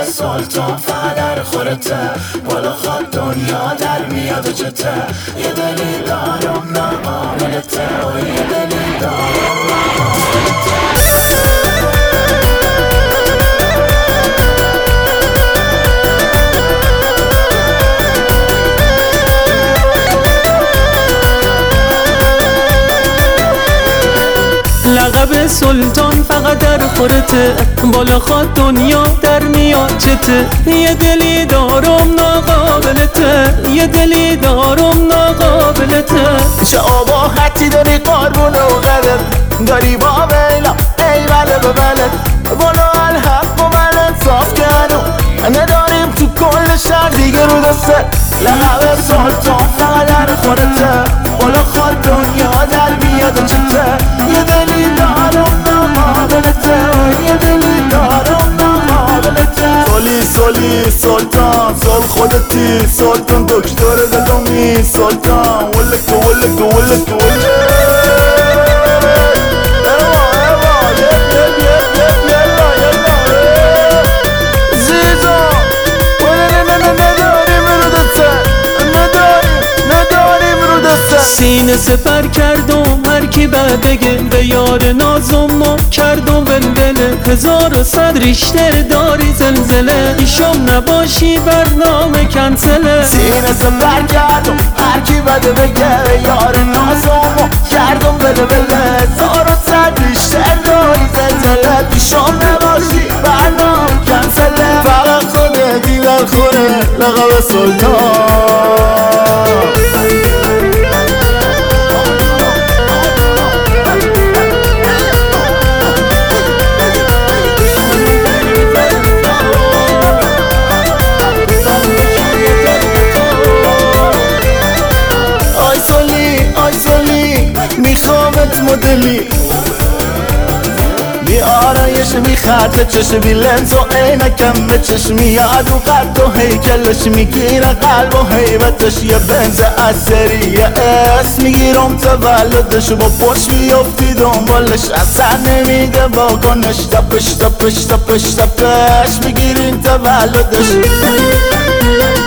سلطان فقط در خورته، بالا خواد دنیا در میاد و جته. یه دلی دارم نقابلته و یه دلی دارم نقابلته. لقب سلطان فقط در خورته، بالا خواد دنیا در میاد جته. یه دلی دارم ناقابلته، یه دلی دارم ناقابلته. چه آباحتی داری قربون و غلط داری با بیلا ای بله به بله. بالا الحق و من انصاف کردم نداریم تو کل شهر دیگه رو دسته. لقب سلطان فقط در خورته، بالا خواد دنیا در میاد و جته. یه دلی دارم نقابلته، یه دلی دارم نقابلته. سالی سلطان سال خودتی سلطان دکتر دلومی سلطان ولک ولک ولک ولک. سینه سپر کردم هر کی بعد بگه به یار نازم کردم ولوله. 1100 ریشتر داری زلزله، ایشم نباشی برنامه کنسله. سینه سپر کردم هر کی بعد بگه به یار نازم کردم ولوله. 1100 ریشتر داری زلزله، ایشم نباشی برنامه کنسله. فقط خونه دیدن خونه لقب سلطان. میخوامت مدلی بی آرایش بی خرد چشم بی لنز و عینکم به چشم میاد و قد و هیکلش میگیره قلب و حیبتش. یه بنز اثری اسم میگیرم تولدش با پشت میافتی دنبالش اصلا نمیگه واکنش. تپش تپش تپش تپش میگیرین تولدش.